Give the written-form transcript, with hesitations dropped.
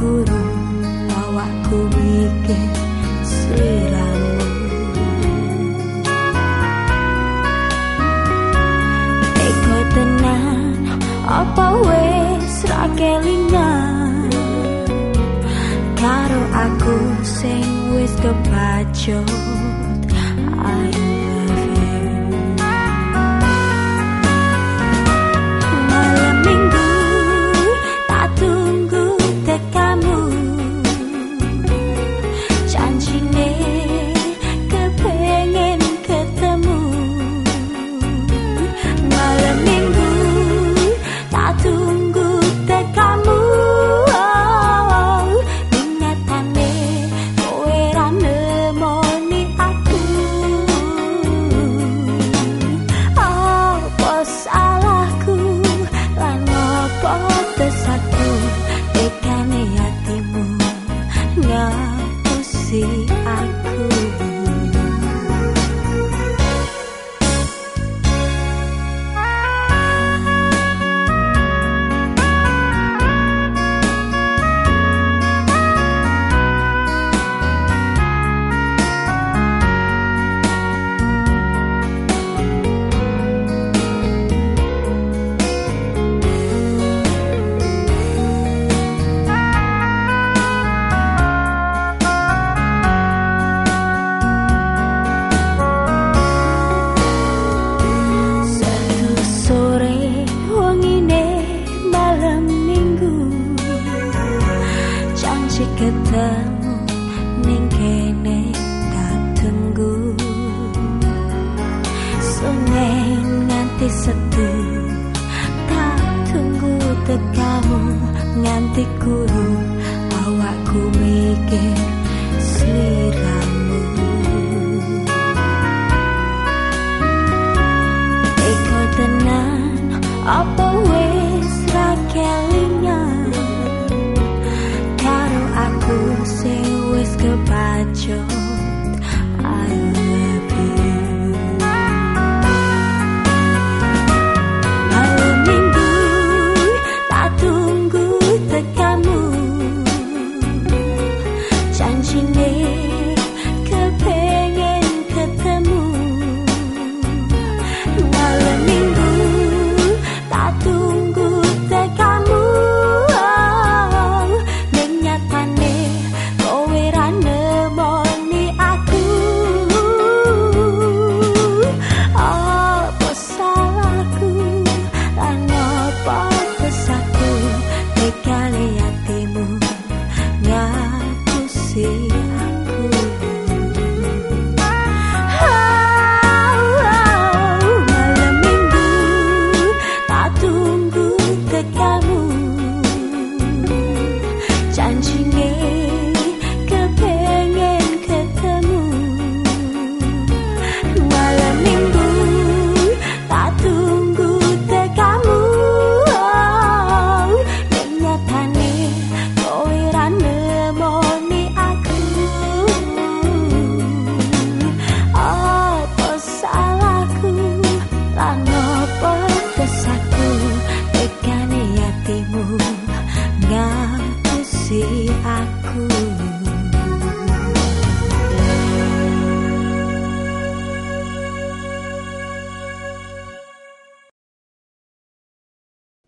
guru awakku mikir sliramu. Eko tenan apa wis ra kelingan karo aku sing wis kebacut. I love you. Malam minggu tak tunggu tekamu, janjine kepengen ketemu. Malam minggu tak tunggu tekamu, ingatane kowe ra nemoni aku. Apa salahku lan apa dosaku, tekane hatimu ngapusi aku. Ketemu ning kene tak tunggu, suneng nganti setu tak tunggu tekamu, nganti guru awakku mikir sliramu. Eko tenan apa wis ra kelingan karo aku sing wis kebacut. I love you. Malam minggu tak tunggu tekamu, janjine kepengen ketemu. Malam minggu tak tunggu tekamu, ngapusi aku.